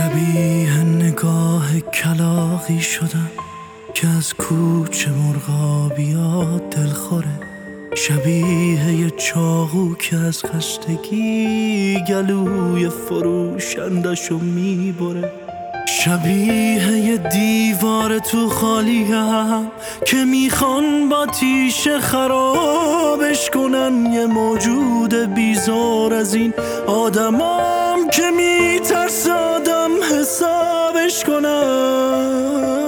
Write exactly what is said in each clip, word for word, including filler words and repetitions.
شبیه نگاه کلاغی شدم که از کوچه مرغا بیاد دلخوره. شبیه یه چاقو که از خستگی گلوی فروشندشو میبره. شبیه یه دیوار تو خالیم که میخوان با تیشه خرابش کنن. یه موجود بیزار از این آدمام که میترس آدم حسابش کنن.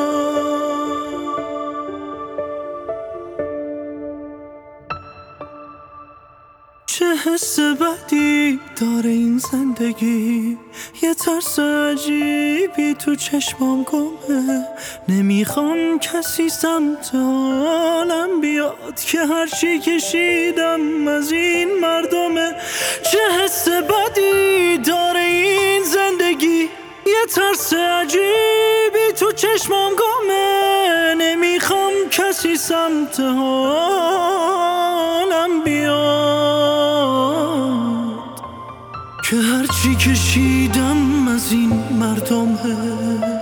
چه حس بدی داره این زندگی، یه ترس عجیبی تو چشمام گمه. نمیخوام کسی سمت حالم بیاد که هرچی کشیدم از این مردمه. چه حس بدی داره این زندگی، یه ترس عجیبی تو چشمام گمه. نمیخوام کسی سمت حالم بیاد که هرچی کشیدم از این مردمه.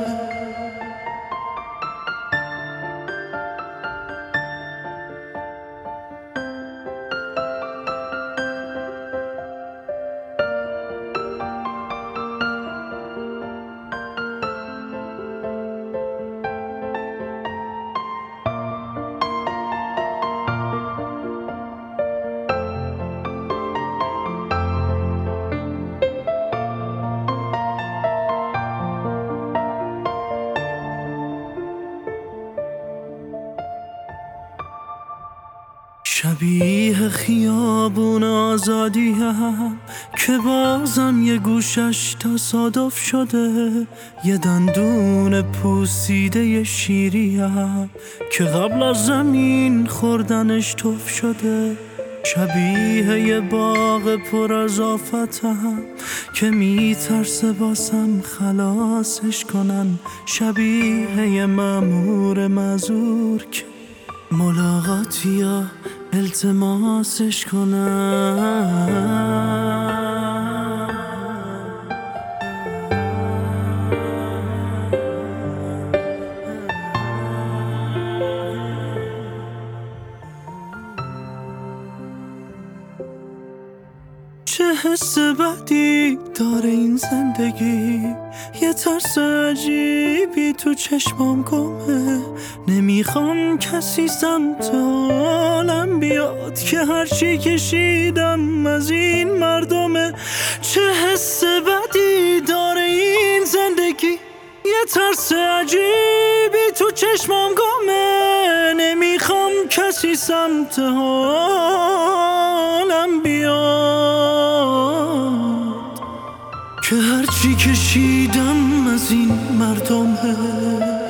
شبیه خیابون آزادی هم که بازم یه گوشش تصادف شده. یه دندون پوسیده شیری هم که قبل از زمین خوردنش تف شده. شبیه یه باغ پر از آفت هم که میترسه باسم خلاصش کنن. شبیه یه مأمور معذور که ملاقاتی یا التماسش کنن. چه حس بدی داره این زندگی، یه ترس عجیبی تو چشمام گمه. نمیخوام کسی سمت حالم بیاد که هرچی کشیدم از این مردمه. چه حس بدی داره این زندگی، یه ترس عجیبی تو چشمام گمه. نمیخوام کسی سمت حالم بیاد که هرچی کشیدم از این مردمه.